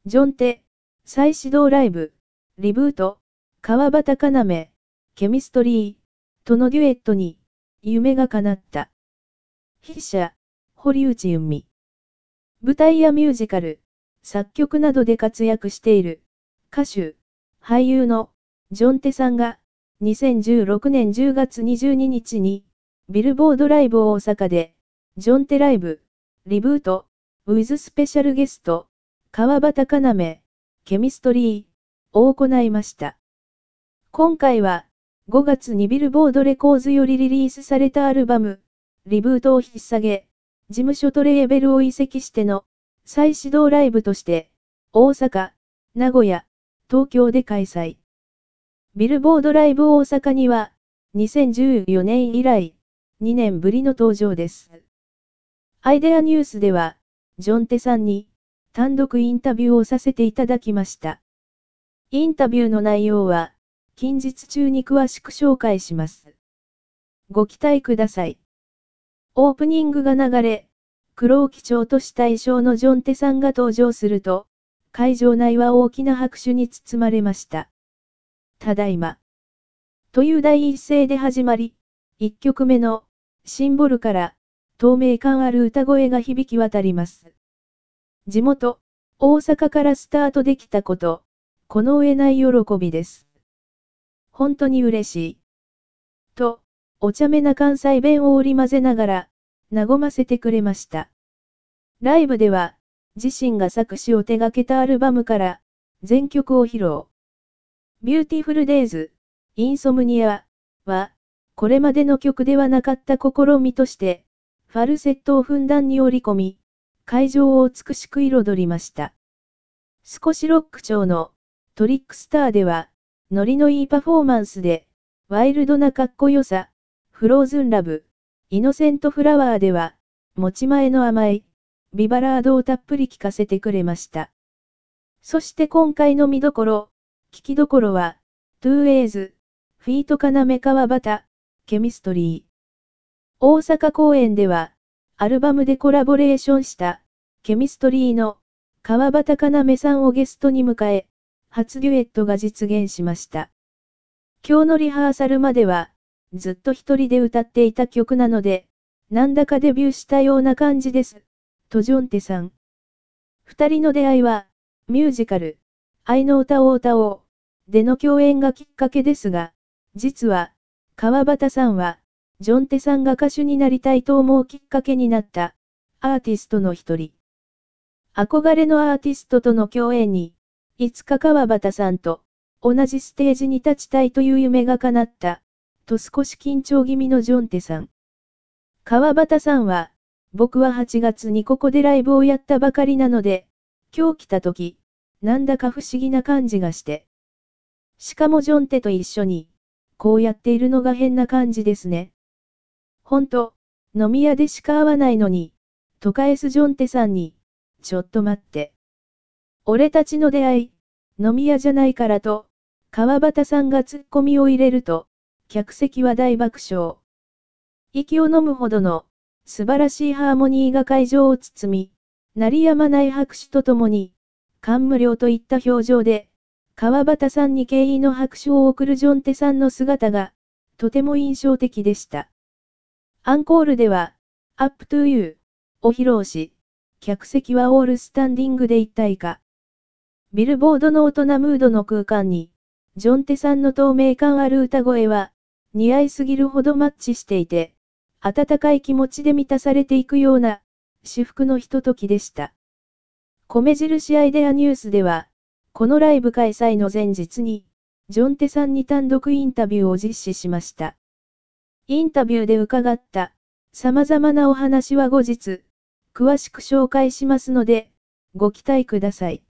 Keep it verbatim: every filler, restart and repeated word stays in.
ジョンテ、再始動ライブ、リブート、川端要、ケミストリー、とのデュエットに、夢が叶った。筆者、堀内由美。舞台やミュージカル、作曲などで活躍している、歌手、俳優の、ジョンテさんが、にせんじゅうろくねんじゅうがつにじゅうににちに、ビルボードライブ大阪で、ジョンテライブ、リブート、ウィズスペシャルゲスト、川端要、ケミストリー、を行いました。今回は、ごがつにビルボードレコーズよりリリースされたアルバム、リブートを引っ提げ、事務所とレーベルを移籍しての、再始動ライブとして、大阪、名古屋、東京で開催。ビルボードライブ大阪には、にせんじゅうよねん以来、にねんぶりの登場です。アイデアニュースでは、ジョンテさんに、単独インタビューをさせていただきました。インタビューの内容は、近日中に詳しく紹介します。ご期待ください。オープニングが流れ、黒を基調とした衣装のジョンテさんが登場すると、会場内は大きな拍手に包まれました。ただいま。という第一声で始まり、いっきょくめの、シンボルから、透明感ある歌声が響き渡ります。地元、大阪からスタートできたこと、この上ない喜びです。本当に嬉しい。と、お茶目な関西弁を織り交ぜながら、和ませてくれました。ライブでは、自身が作詞を手掛けたアルバムから、全曲を披露。ビューティフルデイズ、インソムニアは、これまでの曲ではなかった試みとして、ファルセットをふんだんに織り込み、会場を美しく彩りました。少しロック調のトリックスターでは、ノリのいいパフォーマンスで、ワイルドなかっこよさ、フローズンラブ、イノセントフラワーでは、持ち前の甘い、ビバラードをたっぷり聴かせてくれました。そして今回の見どころ、聴きどころは、トゥーエイズ、フィート要川端、ケミストリー。大阪公演では、アルバムでコラボレーションした、ケミストリーの、川端要さんをゲストに迎え、初デュエットが実現しました。今日のリハーサルまでは、ずっと一人で歌っていた曲なので、なんだかデビューしたような感じです、とジョンテさん。二人の出会いは、ミュージカル、愛の歌を歌おう、での共演がきっかけですが、実は、川端さんは、ジョンテさんが歌手になりたいと思うきっかけになった、アーティストの一人。憧れのアーティストとの共演に、いつか川端さんと、同じステージに立ちたいという夢が叶った、と少し緊張気味のジョンテさん。川端さんは、僕ははちがつにここでライブをやったばかりなので、今日来た時、なんだか不思議な感じがして。しかもジョンテと一緒に、こうやっているのが変な感じですね。ほんと、飲み屋でしか会わないのに、と返すジョンテさんに、ちょっと待って。俺たちの出会い、飲み屋じゃないからと、川端さんがツッコミを入れると、客席は大爆笑。息を飲むほどの、素晴らしいハーモニーが会場を包み、鳴り止まない拍手とともに、感無量といった表情で、川端さんに敬意の拍手を送るジョンテさんの姿が、とても印象的でした。アンコールでは、Up to You を披露し、客席はオールスタンディングで一体化。ビルボードの大人ムードの空間に、ジョンテさんの透明感ある歌声は、似合いすぎるほどマッチしていて、温かい気持ちで満たされていくような、至福のひとときでした。米印アイデアニュースでは、このライブ開催の前日に、ジョンテさんに単独インタビューを実施しました。インタビューで伺った、様々なお話は後日、詳しく紹介しますので、ご期待ください。